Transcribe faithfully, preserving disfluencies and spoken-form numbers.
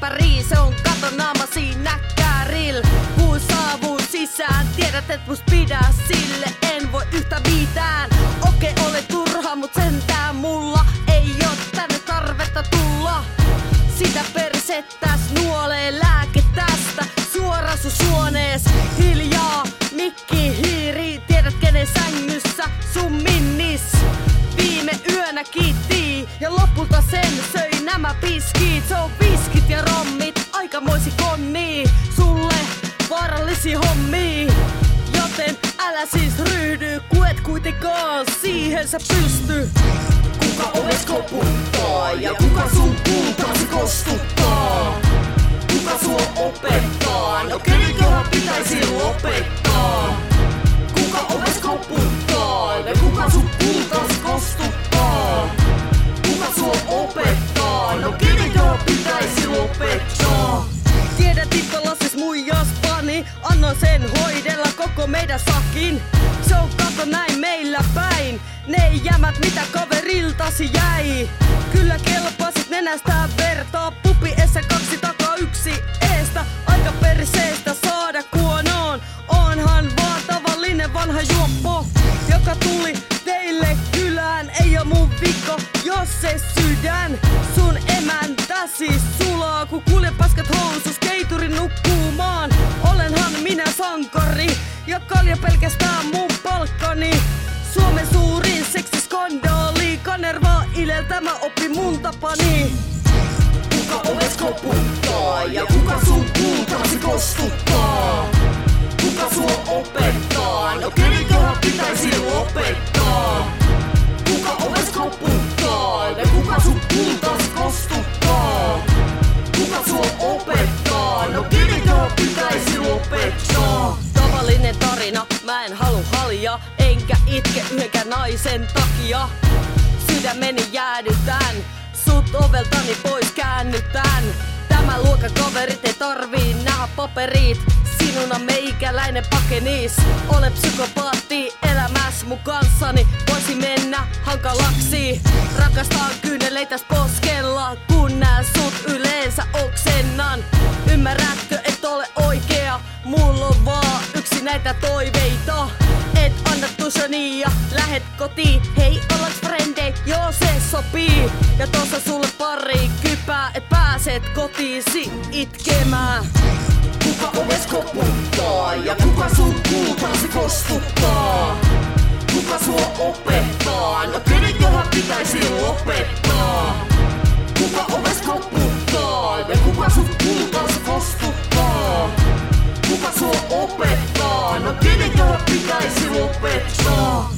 läppäri, se on katonaama siinä käril. Kun saavun sisään, tiedät et must pidä, sille en voi yhtä mitään. Okei, ole turha, mut sentään mulla ei oo tänne tarvetta tulla. Sitä persettäs nuolee lääke tästä, suora sun suonees. Hiljaa, mikki hiiri, tiedät kenen sängyssä sun minnis. Viime yönä kiitti ja lopulta sen söi nämä piskit. Se on viskit ja rommit, aikamoisi konni. Sulle vaarallisi hommi, joten älä siis ryhdy, kun et kuitenkaan siihen sä pysty. Kuka oves koputtaa ja kuka sun kultaasi kostuttaa? Kuka sua opettaa? No kenenköhän pitäisi lopettaa? Kuka oves koputtaa ja kuka sun kultaasi kostuttaa? Kuka sua opettaa? No kenenköhän pitäisi lopettaa? Tiedät itse lassis muijas pani, annoin sen hoidella koko meidän sakin. Se on kato näin meillä päin, ne jämät mitä kaveriltasi jäi. Kyllä kelpasit nenästään vertaa, pupi essä kaksi takaa yksi eestä. Aika perseestä saada kuonoon, onhan vaan tavallinen vanha juoppo, joka tuli teille kylään. Ei oo mun vika, jos se sydän sun emäntäsi sulaa, kun kulje paskat housus keiturin nukkumaan. Olenhan minä sankari ja kalja pelkästään mun palkkani. Suomen suurin seksiskandaali, Kanervaa Ilel tämä oppi mun tapani. Kuka oves koputtaa ja kuka sun kultaasi kostuttaa? Kuka sua opettaa? No kenenköhän pitäisi lopettaa? Kuka oves koputtaa ja kuka sun kultaasi kostuttaa? Kuka sua opettaa? No kenenköhän pitäisi lopettaa? Tavallinen tarina, mä en halu halia, enkä itke yhdenkään naisen takia. Sydämeni jäädytän, sut oveltani pois käännytän. Tämä luokan kaverit ei tarvii nähdä paperit, sinun on meikäläinen pakenis. Ole psykopaatti elämäs mun kanssani, voisi mennä hankalaksi. Rakastan kyyneleitäs poskella, kun nää sut yleensä oksennan. Ymmärrätkö et ole oikea, mulla on vaan yksi näitä toiveita. Et anna tushani ja lähet kotiin, hei ollaks frendei, joo se sopii. Ja tossa sulle pari kypää, et pääset kotiisi itkemään. Kuka oves koputtaa ja kuka sun kultaasi kostuttaa? Kuka sua opettaa? No kenenköhän pitäisi lopettaa? Kuka oves koputtaa ja kuka sun kultaasi kostuttaa? Kuka sua opettaa? No kenenköhän pitäisi lopettaa?